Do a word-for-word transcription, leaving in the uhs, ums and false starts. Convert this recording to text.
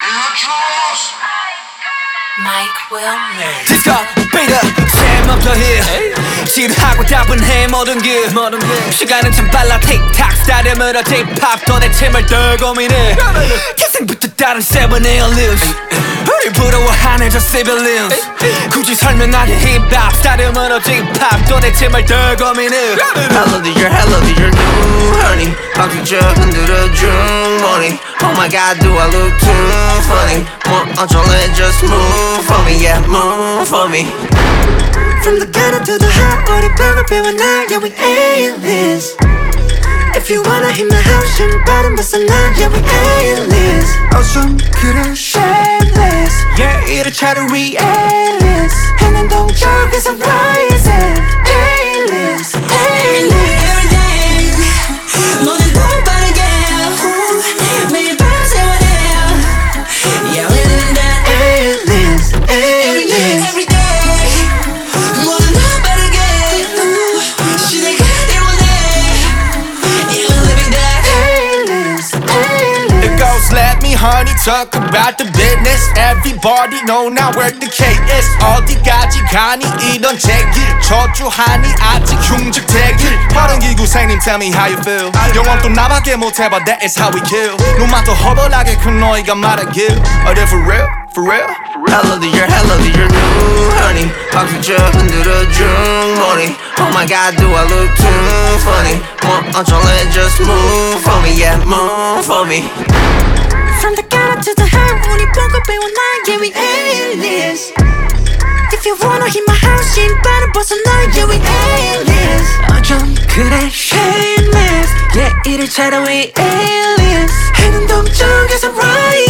Mike Wilmer. 디스코 비트 샘부터 힐 지루하고 따분해 모든 길 시간은 참 빨라 틱탁 스타일이므로 힙합 도대체 뭘 더 고민해 태생부터 다른 세븐 에어리얼스 우리 부러워하는 저 시빌리언스 굳이 설명하기 힙합 스타일이므로 힙합 도대체 뭘 더 고민해 Hello dear, hello dear new honey 박수쳐 흔들어준 money Oh my god do I look too funny 뭐 어쩔래 just move for me yeah move for me From the gutter to the hot 우리 벽을 비워놔 yeah we A-list If you wanna hit my house 신발은 벗어나 yeah we A-list 어쩜 그래 shameless Yeah 이를 차려 we A-list 해낸 동작에서 rising A-list A-list 모든 걸 빠르게 매일 밤 세워내 Yeah we living that A-list A-list every day 모든 걸 빠르게 시대가 때문에 Yeah we living that A-list A-list It goes let me honey talk about the business Everybody know now where the K is 어디까지 가니 이런 제길 저주하니 아직 흉측대길 빠른 기구생님 tell me how you feel 영원 또 나밖에 못해봐 that is how we kill 눈만 더 허벌하게 큰 너희가 말하길 Are they for real? For real? Hello dear, hello dear new honey 박수쳐 흔들어준 money Oh my god do I look too funny 뭐 어쩔래 just move for me yeah move for me From the gutter to the high 우리 벽을 비워놔 yeah we A-list If you wanna hit my house 신발은 벗어나 yeah we A-list 어쩜 그래 shameless yeah 이를 차려 we A-list 해는 동쪽에서 rise